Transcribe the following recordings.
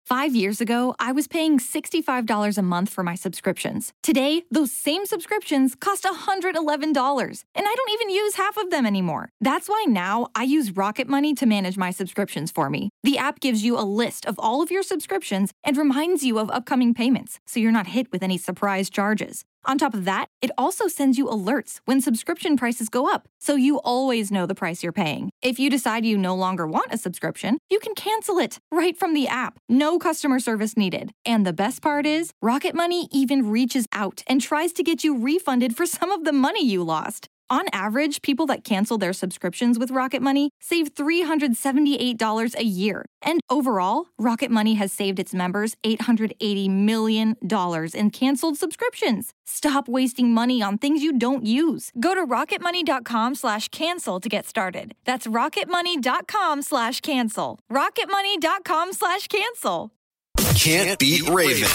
5 years ago, I was paying $65 a month for my subscriptions. Today, those same subscriptions cost $111, and I don't even use half of them anymore. That's why now I use Rocket Money to manage my subscriptions for me. The app gives you a list of all of your subscriptions and reminds you of upcoming payments, so you're not hit with any surprise charges. On top of that, it also sends you alerts when subscription prices go up, so you always know the price you're paying. If you decide you no longer want a subscription, you can cancel it right from the app. No customer service needed. And the best part is, Rocket Money even reaches out and tries to get you refunded for some of the money you lost. On average, people that cancel their subscriptions with Rocket Money save $378 a year. And overall, Rocket Money has saved its members $880 million in canceled subscriptions. Stop wasting money on things you don't use. Go to rocketmoney.com/cancel to get started. That's rocketmoney.com/cancel. rocketmoney.com/cancel. Can't Beat Raven.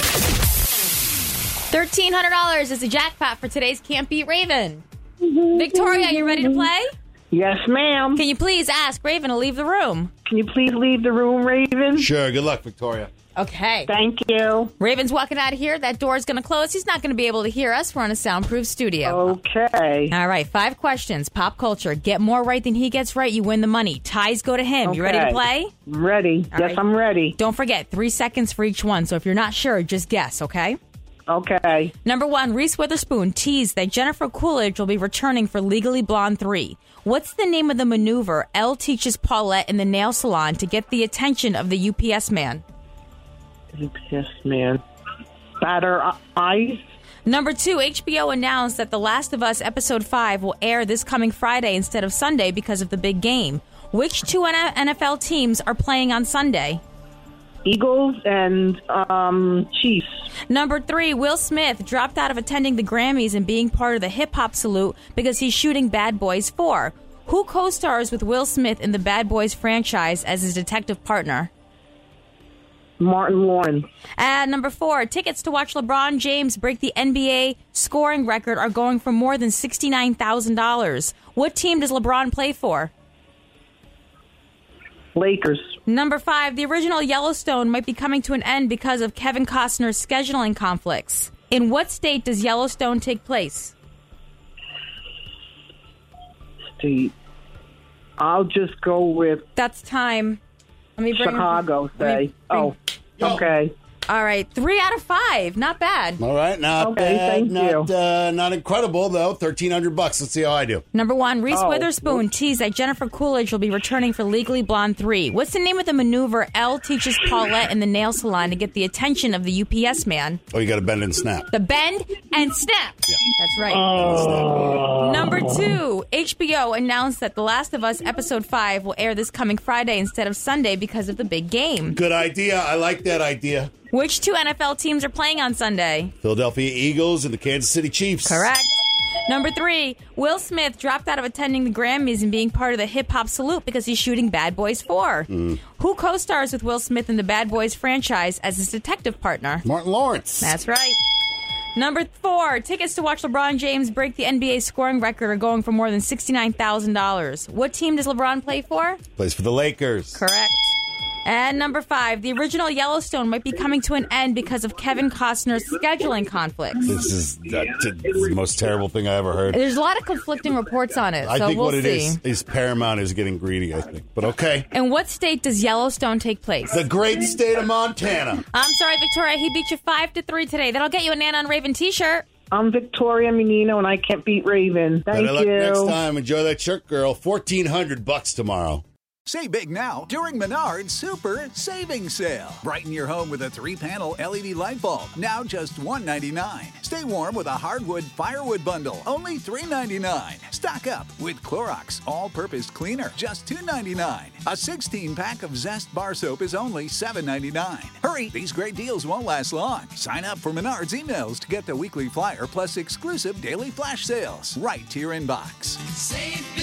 $1,300 is the jackpot for today's Can't Beat Raven. Victoria, you ready to play? Yes, ma'am. Can you please ask Raven to leave the room? Can you please leave the room, Raven? Sure. Good luck, Victoria. Okay. Thank you. Raven's walking out of here. That door's going to close. He's not going to be able to hear us. We're in a soundproof studio. Okay. All right. 5 questions. Pop culture. Get more right than he gets right. You win the money. Ties go to him. Okay. You ready to play? I'm ready. All yes, right. I'm ready. Don't forget, 3 seconds for each one. So if you're not sure, just guess, okay? Okay. Number 1, Reese Witherspoon teased that Jennifer Coolidge will be returning for Legally Blonde 3. What's the name of the maneuver Elle teaches Paulette in the nail salon to get the attention of the UPS man? Yes, man. Batter eyes. Number 2, HBO announced that The Last of Us Episode 5 will air this coming Friday instead of Sunday because of the big game. Which 2 NFL teams are playing on Sunday? Eagles and Chiefs. Number 3, Will Smith dropped out of attending the Grammys and being part of the hip-hop salute because he's shooting Bad Boys 4. Who co-stars with Will Smith in the Bad Boys franchise as his detective partner? Martin Lawrence. And number 4, tickets to watch LeBron James break the NBA scoring record are going for more than $69,000. What team does LeBron play for? Lakers. Number 5, the original Yellowstone might be coming to an end because of Kevin Costner's scheduling conflicts. In what state does Yellowstone take place? State. I'll just go with That's time. Let me bring Chicago, say. Yo. Okay. All right, 3 out of 5. Not bad. All right. Not Okay, bad. thank Not incredible, though. $1,300. Let's see how I do. Number 1, Reese Witherspoon teased that Jennifer Coolidge will be returning for Legally Blonde 3. What's the name of the maneuver Elle teaches Paulette in the nail salon to get the attention of the UPS man? Oh, you got to bend and snap. The bend and snap. Yeah. That's right. Number 2, HBO announced that The Last of Us Episode 5 will air this coming Friday instead of Sunday because of the big game. Good idea. I like that idea. Which 2 NFL teams are playing on Sunday? Philadelphia Eagles and the Kansas City Chiefs. Correct. Number 3, Will Smith dropped out of attending the Grammys and being part of the hip-hop salute because he's shooting Bad Boys 4. Who co-stars with Will Smith in the Bad Boys franchise as his detective partner? Martin Lawrence. That's right. Number 4, tickets to watch LeBron James break the NBA scoring record are going for more than $69,000. What team does LeBron play for? Plays for the Lakers. Correct. And number 5, the original Yellowstone might be coming to an end because of Kevin Costner's scheduling conflicts. This is the most terrible thing I ever heard. There's a lot of conflicting reports on it, I so think we'll what it see. is Paramount is getting greedy, I think. But okay. In what state does Yellowstone take place? The great state of Montana. I'm sorry, Victoria. He beat you 5-3 today. That'll get you a Nana on Raven t-shirt. I'm Victoria Menino, and I can't beat Raven. Thank Better luck you. next time. Enjoy that shirt, girl. $1,400 tomorrow. Save big now during Menard's Super Savings Sale. Brighten your home with a 3-panel LED light bulb, now just $1.99. Stay warm with a hardwood firewood bundle, only $3.99. Stock up with Clorox All-Purpose Cleaner, just $2.99. A 16-pack of Zest Bar Soap is only $7.99. Hurry, these great deals won't last long. Sign up for Menard's emails to get the weekly flyer plus exclusive daily flash sales right to your inbox. Save big